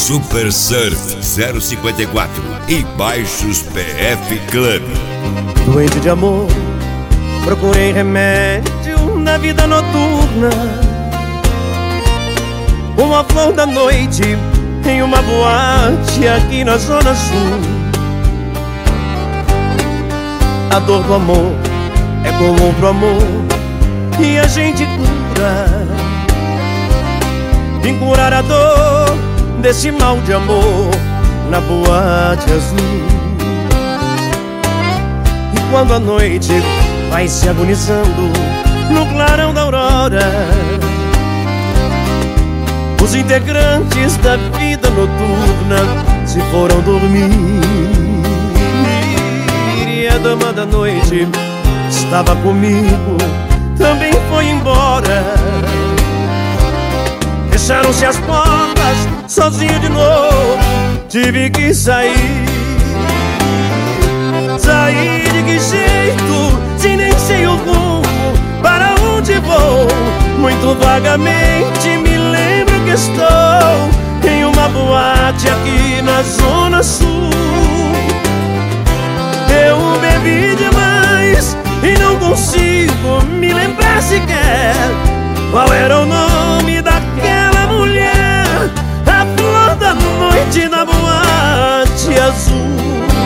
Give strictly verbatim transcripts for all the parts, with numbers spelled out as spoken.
Super Surf zero cinquenta e quatro e Baixos P F Club. Doente de amor, procurei remédio na vida noturna. Uma flor da noite em uma boate aqui na Zona Sul. A dor do amor é comum pro amor e a gente cura. Vim curar a dor desse mal de amor na boate azul. E quando a noite vai se agonizando no clarão da aurora, os integrantes da vida noturna se foram dormir. E a dama da noite estava comigo, também foi embora. Fecharam-se as portas, sozinho de novo, tive que sair. Sair de que jeito, se nem sei o rumo, para onde vou? Muito vagamente me lembro que estou em uma boate aqui na Zona Sul. Eu bebi demais e não consigo me lembrar sequer qual era o nome daquela mulher, a flor da noite na boate azul.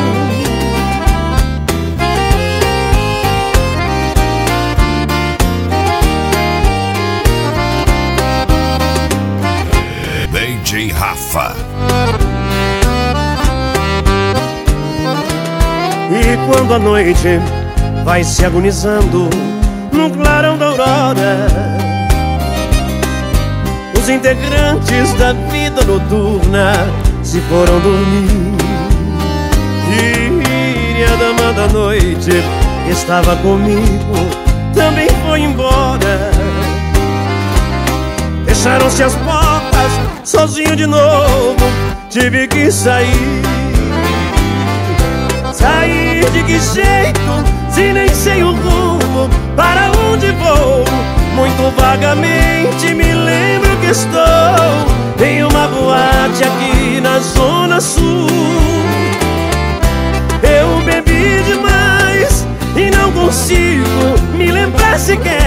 D J Rafa. E quando a noite vai se agonizando no clarão da aurora, os integrantes da vida noturna se foram dormir. E a dama da noite que estava comigo também foi embora. Fecharam-se as portas, sozinho de novo, tive que sair. Sair de que jeito, se nem sei o rumo, para onde vou? Muito vagamente me lembro que estou em uma boate aqui na Zona Sul. Eu bebi demais e não consigo me lembrar sequer